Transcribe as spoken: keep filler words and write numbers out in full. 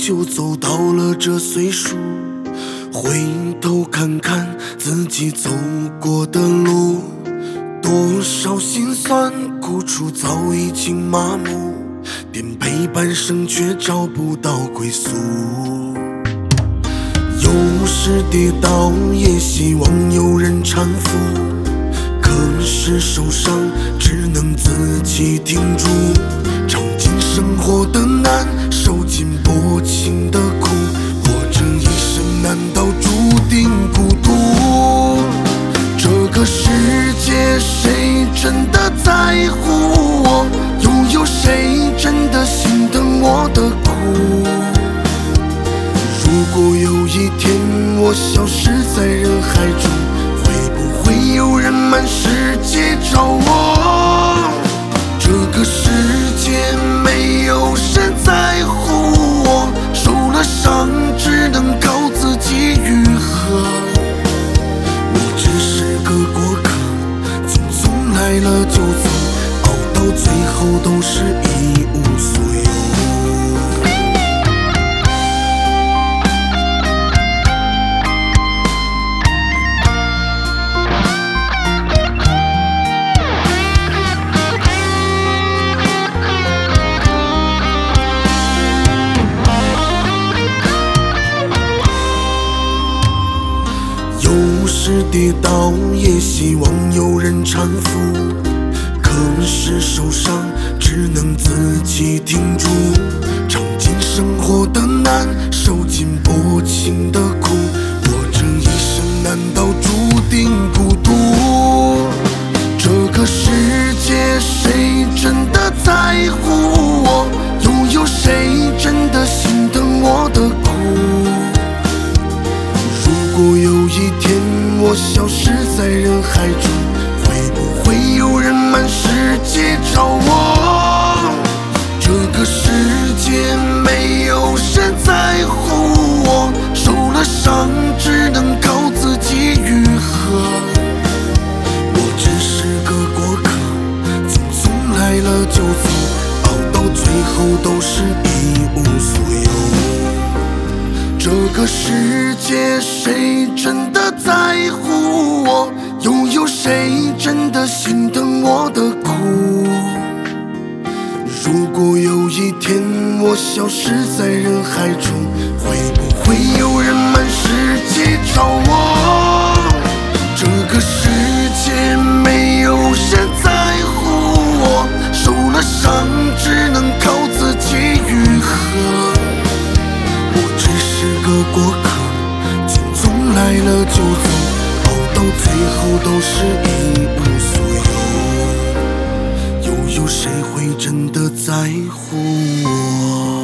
就走到了这岁数，回头看看自己走过的路，多少心酸苦楚早已经麻木，颠沛半生却找不到归宿。有时跌倒也希望有人搀扶，可是受伤只能自己挺住，尝尽生活的难，受尽薄情的苦，我这一生难道注定孤独？这个世界谁真的在乎我？又有谁真的心疼我的苦？如果有一天我消失在人海中，会不会有人满世界找我？这个世界没有人在乎我，受了伤只能靠自己愈合。我只是个过客，匆匆来了就走，熬到最后都是一无所有。有时跌倒也希望有人搀扶，可是受伤只能自己挺住，尝尽生活的难，受尽薄情的苦，我这一生难道注定孤独？这个世界谁真的在乎我？又有谁真的心疼我的苦？如果有一天我消失在人海中，会不会有人满世界找我？这个世界没有人在乎我，受了伤只能靠自己愈合。我只是个过客，匆匆来了就走，熬到最后都是一无所有。这个世界谁真的在乎我？又有谁真的心疼我的苦？如果有一天我消失在人海中，会不会有人满世界找我？这个世界没有人在乎我，受了伤只能靠自己愈合。个过客，匆匆来了就走，熬到最后都是一无所有。又有谁会真的在乎我？